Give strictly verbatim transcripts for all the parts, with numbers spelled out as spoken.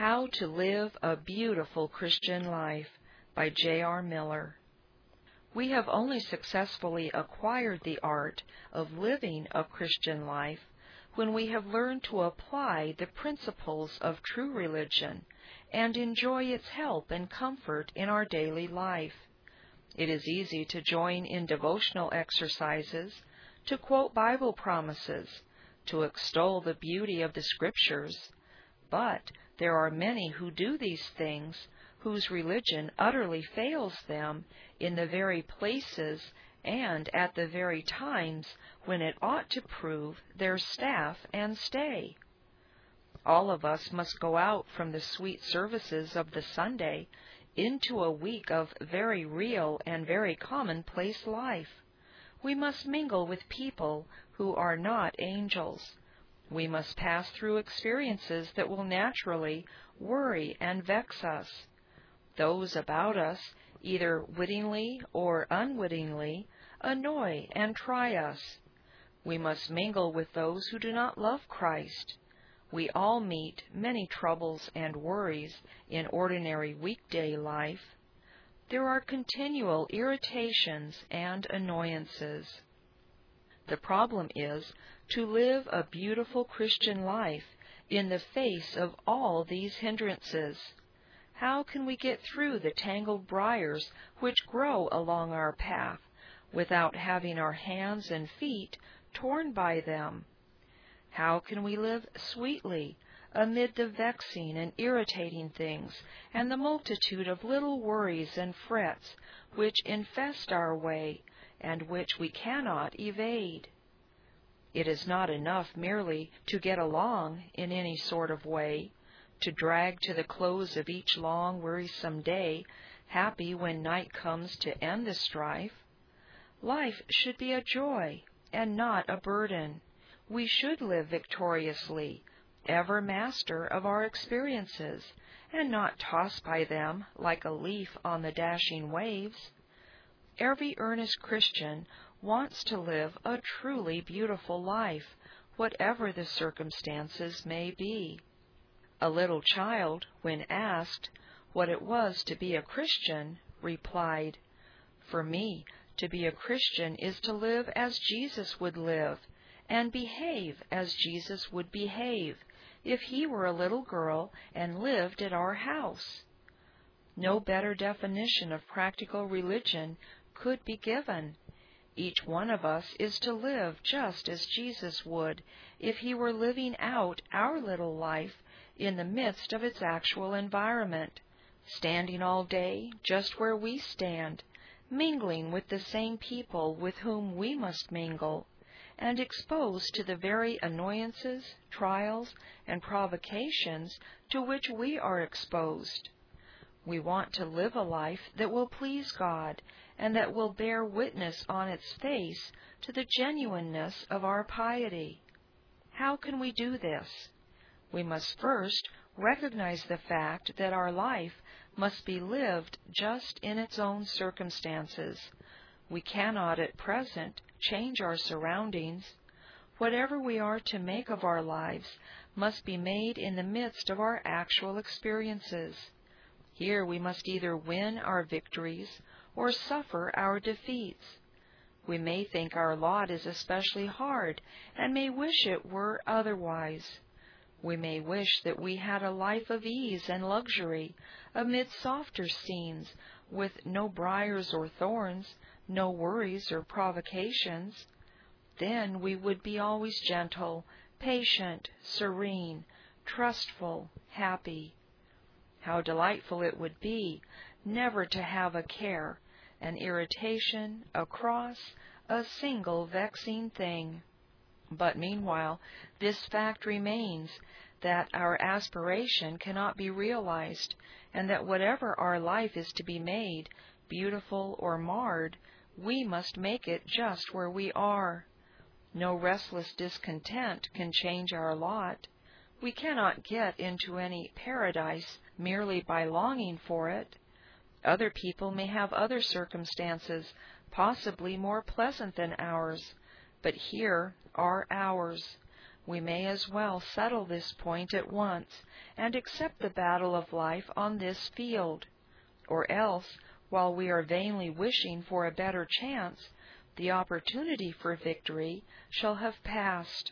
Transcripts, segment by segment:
How to Live a Beautiful Christian Life by J R Miller. We have only successfully acquired the art of living a Christian life when we have learned to apply the principles of true religion and enjoy its help and comfort in our daily life. It is easy to join in devotional exercises, to quote Bible promises, to extol the beauty of the Scriptures, but there are many who do these things whose religion utterly fails them in the very places and at the very times when it ought to prove their staff and stay. All of us must go out from the sweet services of the Sunday into a week of very real and very commonplace life. We must mingle with people who are not angels. We must pass through experiences that will naturally worry and vex us. Those about us, either wittingly or unwittingly, annoy and try us. We must mingle with those who do not love Christ. We all meet many troubles and worries in ordinary weekday life. There are continual irritations and annoyances. The problem is to live a beautiful Christian life in the face of all these hindrances. How can we get through the tangled briars which grow along our path without having our hands and feet torn by them? How can we live sweetly amid the vexing and irritating things and the multitude of little worries and frets which infest our way and which we cannot evade? It is not enough merely to get along in any sort of way, to drag to the close of each long, wearisome day, happy when night comes to end the strife. Life should be a joy and not a burden. We should live victoriously, ever master of our experiences, and not tossed by them like a leaf on the dashing waves. Every earnest Christian wants to live a truly beautiful life, whatever the circumstances may be. A little child, when asked what it was to be a Christian, replied, "For me, to be a Christian is to live as Jesus would live, and behave as Jesus would behave if he were a little girl and lived at our house." No better definition of practical religion could be given. Each one of us is to live just as Jesus would if he were living out our little life in the midst of its actual environment, standing all day just where we stand, mingling with the same people with whom we must mingle, and exposed to the very annoyances, trials, and provocations to which we are exposed. We want to live a life that will please God and that will bear witness on its face to the genuineness of our piety. How can we do this? We must first recognize the fact that our life must be lived just in its own circumstances. We cannot at present change our surroundings. Whatever we are to make of our lives must be made in the midst of our actual experiences. Here we must either win our victories or suffer our defeats. We may think our lot is especially hard and may wish it were otherwise. We may wish that we had a life of ease and luxury amid softer scenes with no briars or thorns, no worries or provocations. Then we would be always gentle, patient, serene, trustful, happy. How delightful it would be never to have a care, an irritation, a cross, a single vexing thing. But meanwhile, this fact remains, that our aspiration cannot be realized, and that whatever our life is to be made, beautiful or marred, we must make it just where we are. No restless discontent can change our lot. We cannot get into any paradise merely by longing for it. Other people may have other circumstances, possibly more pleasant than ours, but here are ours. We may as well settle this point at once and accept the battle of life on this field, or else, while we are vainly wishing for a better chance, the opportunity for victory shall have passed.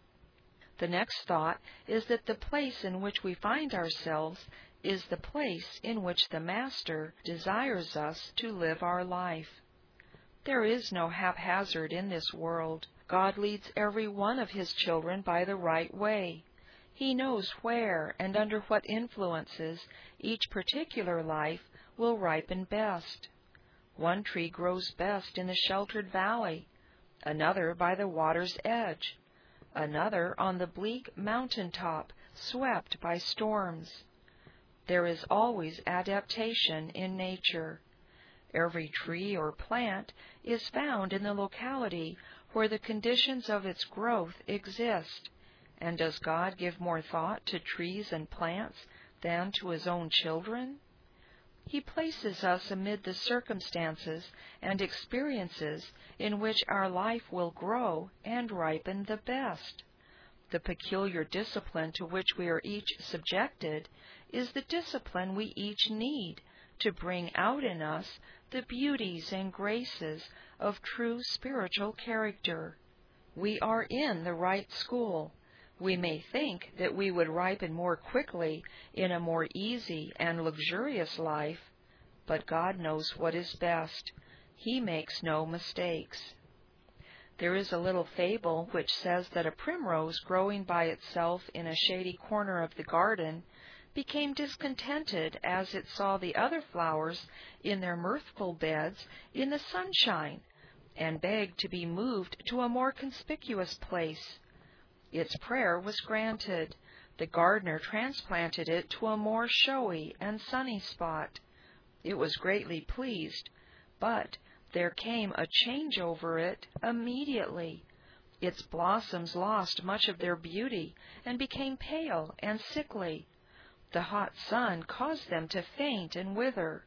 The next thought is that the place in which we find ourselves is the place in which the Master desires us to live our life. There is no haphazard in this world. God leads every one of His children by the right way. He knows where and under what influences each particular life will ripen best. One tree grows best in the sheltered valley, another by the water's edge, another on the bleak mountain top swept by storms. There is always adaptation in nature. Every tree or plant is found in the locality where the conditions of its growth exist. And does God give more thought to trees and plants than to His own children? He places us amid the circumstances and experiences in which our life will grow and ripen the best. The peculiar discipline to which we are each subjected is the discipline we each need to bring out in us the beauties and graces of true spiritual character. We are in the right school. We may think that we would ripen more quickly in a more easy and luxurious life, but God knows what is best. He makes no mistakes. There is a little fable which says that a primrose growing by itself in a shady corner of the garden became discontented as it saw the other flowers in their mirthful beds in the sunshine, and begged to be moved to a more conspicuous place. Its prayer was granted. The gardener transplanted it to a more showy and sunny spot. It was greatly pleased, but there came a change over it immediately. Its blossoms lost much of their beauty and became pale and sickly. The hot sun caused them to faint and wither.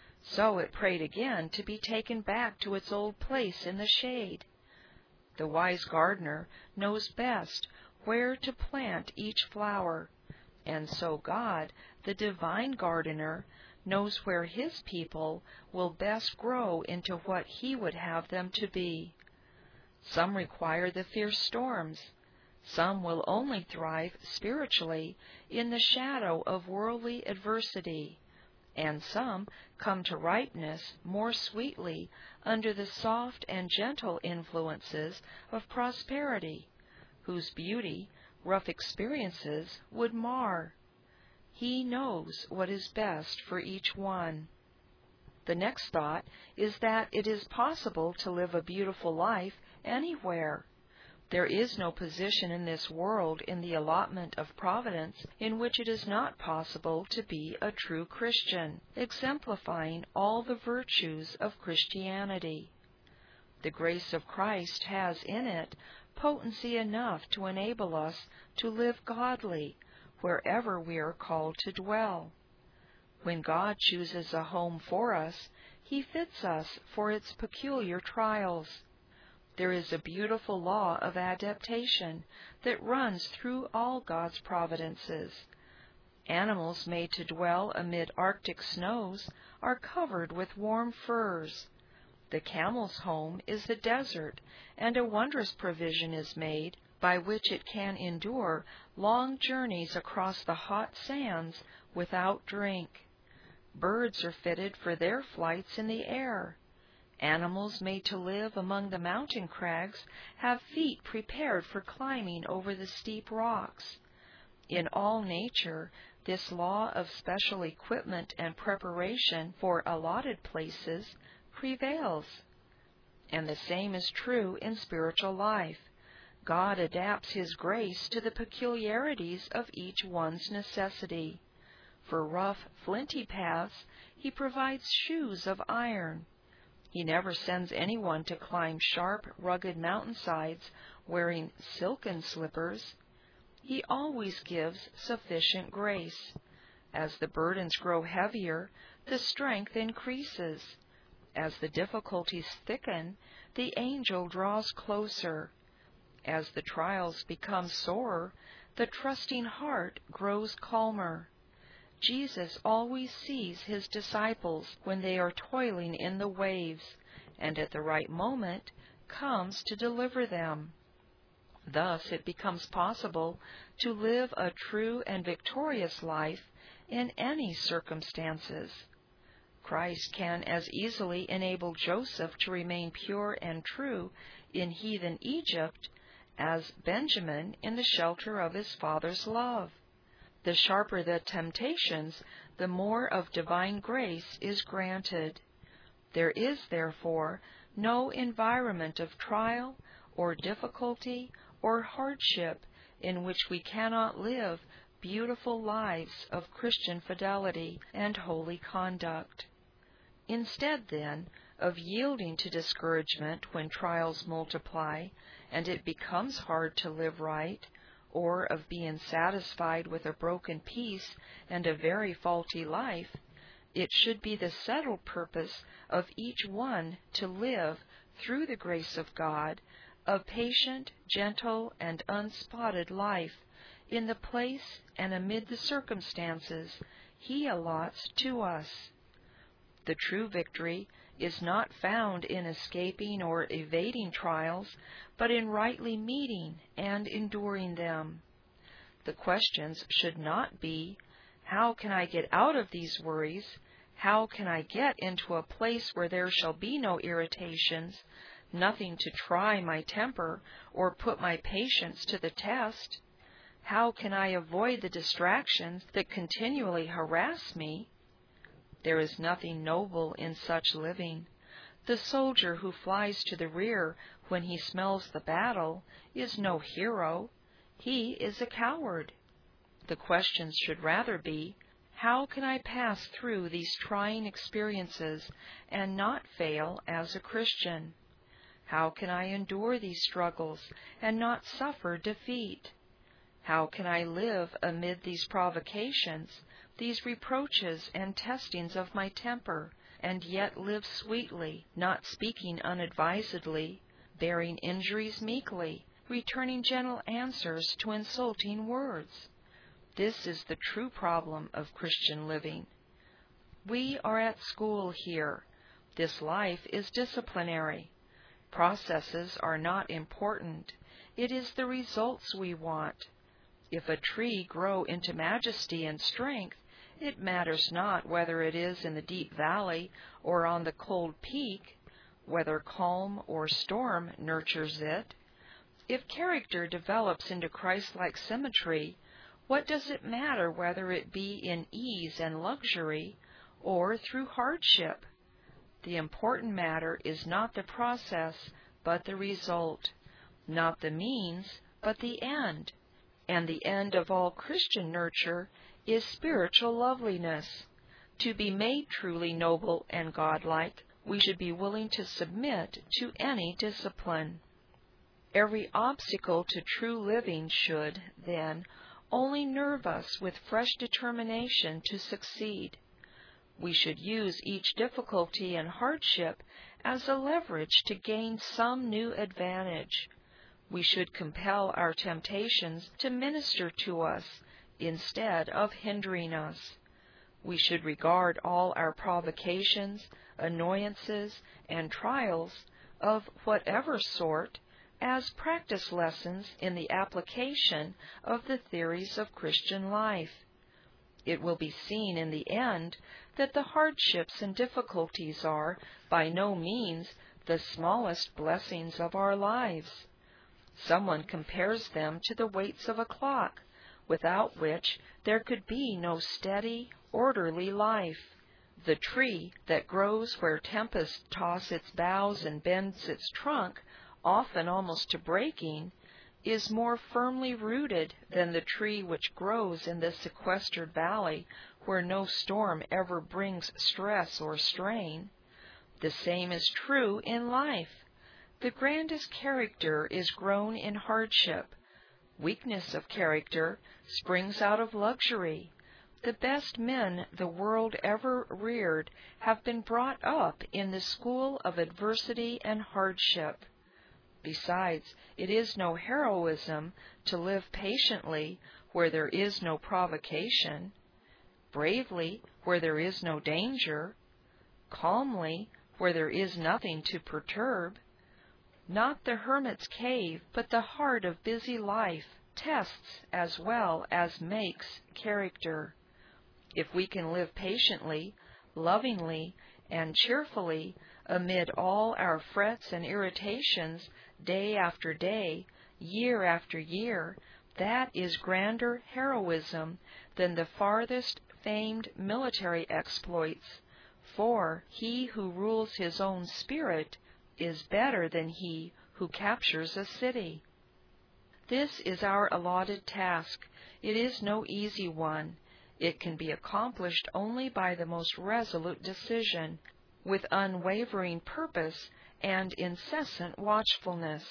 So it prayed again to be taken back to its old place in the shade. The wise gardener knows best where to plant each flower, and so God, the divine gardener, knows where His people will best grow into what He would have them to be. Some require the fierce storms. Some will only thrive spiritually in the shadow of worldly adversity, and some come to ripeness more sweetly under the soft and gentle influences of prosperity, whose beauty rough experiences would mar. He knows what is best for each one. The next thought is that it is possible to live a beautiful life anywhere. There is no position in this world in the allotment of Providence in which it is not possible to be a true Christian, exemplifying all the virtues of Christianity. The grace of Christ has in it potency enough to enable us to live godly wherever we are called to dwell. When God chooses a home for us, He fits us for its peculiar trials. There is a beautiful law of adaptation that runs through all God's providences. Animals made to dwell amid Arctic snows are covered with warm furs. The camel's home is the desert, and a wondrous provision is made by which it can endure long journeys across the hot sands without drink. Birds are fitted for their flights in the air. Animals made to live among the mountain crags have feet prepared for climbing over the steep rocks. In all nature, this law of special equipment and preparation for allotted places prevails. And the same is true in spiritual life. God adapts His grace to the peculiarities of each one's necessity. For rough, flinty paths, He provides shoes of iron. He never sends anyone to climb sharp, rugged mountainsides wearing silken slippers. He always gives sufficient grace. As the burdens grow heavier, the strength increases. As the difficulties thicken, the angel draws closer. As the trials become sorer, the trusting heart grows calmer. Jesus always sees his disciples when they are toiling in the waves, and at the right moment comes to deliver them. Thus it becomes possible to live a true and victorious life in any circumstances. Christ can as easily enable Joseph to remain pure and true in heathen Egypt as Benjamin in the shelter of his father's love. The sharper the temptations, the more of divine grace is granted. There is, therefore, no environment of trial or difficulty or hardship in which we cannot live beautiful lives of Christian fidelity and holy conduct. Instead, then, of yielding to discouragement when trials multiply and it becomes hard to live right, or of being satisfied with a broken peace and a very faulty life, it should be the settled purpose of each one to live, through the grace of God, a patient, gentle, and unspotted life in the place and amid the circumstances he allots to us. The true victory is not found in escaping or evading trials, but in rightly meeting and enduring them. The questions should not be, how can I get out of these worries? How can I get into a place where there shall be no irritations, nothing to try my temper or put my patience to the test? How can I avoid the distractions that continually harass me? There is nothing noble in such living. The soldier who flies to the rear when he smells the battle is no hero. He is a coward. The questions should rather be, how can I pass through these trying experiences and not fail as a Christian? How can I endure these struggles and not suffer defeat? How can I live amid these provocations, these reproaches and testings of my temper, and yet live sweetly, not speaking unadvisedly, bearing injuries meekly, returning gentle answers to insulting words? This is the true problem of Christian living. We are at school here. This life is disciplinary. Processes are not important. It is the results we want. If a tree grow into majesty and strength, it matters not whether it is in the deep valley or on the cold peak, whether calm or storm nurtures it. If character develops into Christ-like symmetry, what does it matter whether it be in ease and luxury or through hardship? The important matter is not the process, but the result, not the means, but the end. And the end of all Christian nurture is spiritual loveliness. To be made truly noble and godlike, we should be willing to submit to any discipline. Every obstacle to true living should, then, only nerve us with fresh determination to succeed. We should use each difficulty and hardship as a leverage to gain some new advantage. We should compel our temptations to minister to us instead of hindering us. We should regard all our provocations, annoyances, and trials of whatever sort as practice lessons in the application of the theories of Christian life. It will be seen in the end that the hardships and difficulties are by no means the smallest blessings of our lives. Someone compares them to the weights of a clock, without which there could be no steady, orderly life. The tree that grows where tempests toss its boughs and bends its trunk, often almost to breaking, is more firmly rooted than the tree which grows in the sequestered valley where no storm ever brings stress or strain. The same is true in life. The grandest character is grown in hardship. Weakness of character springs out of luxury. The best men the world ever reared have been brought up in the school of adversity and hardship. Besides, it is no heroism to live patiently where there is no provocation, bravely where there is no danger, calmly where there is nothing to perturb. Not the hermit's cave, but the heart of busy life tests as well as makes character. If we can live patiently, lovingly, and cheerfully amid all our frets and irritations, day after day, year after year, that is grander heroism than the farthest famed military exploits, for he who rules his own spirit is better than he who captures a city. This is our allotted task. It is no easy one. It can be accomplished only by the most resolute decision, with unwavering purpose and incessant watchfulness.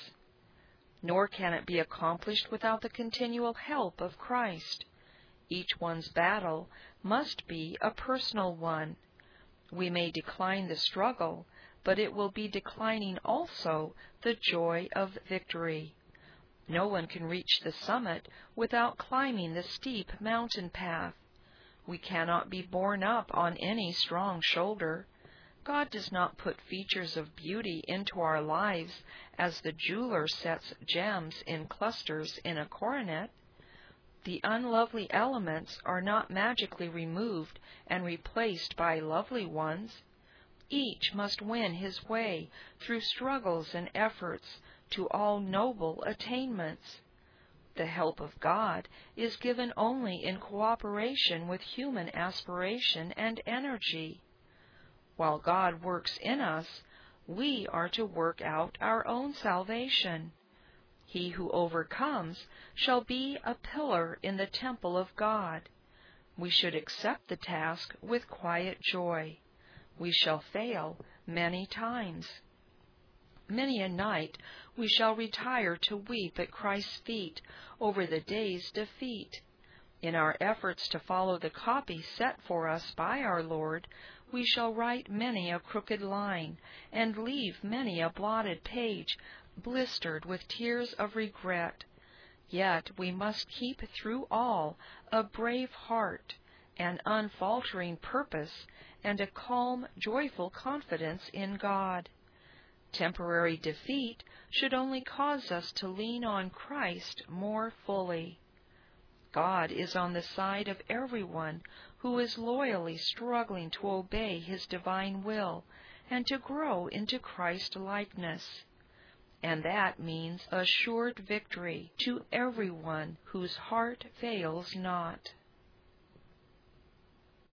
Nor can it be accomplished without the continual help of Christ. Each one's battle must be a personal one. We may decline the struggle, but it will be declining also the joy of victory. No one can reach the summit without climbing the steep mountain path. We cannot be borne up on any strong shoulder. God does not put features of beauty into our lives as the jeweler sets gems in clusters in a coronet. The unlovely elements are not magically removed and replaced by lovely ones. Each must win his way through struggles and efforts to all noble attainments. The help of God is given only in cooperation with human aspiration and energy. While God works in us, we are to work out our own salvation. He who overcomes shall be a pillar in the temple of God. We should accept the task with quiet joy. We shall fail many times. Many a night we shall retire to weep at Christ's feet over the day's defeat. In our efforts to follow the copy set for us by our Lord, we shall write many a crooked line, and leave many a blotted page blistered with tears of regret. Yet we must keep through all a brave heart, an unfaltering purpose, and a calm, joyful confidence in God. Temporary defeat should only cause us to lean on Christ more fully. God is on the side of everyone who is loyally struggling to obey His divine will and to grow into Christ-likeness. And that means assured victory to everyone whose heart fails not.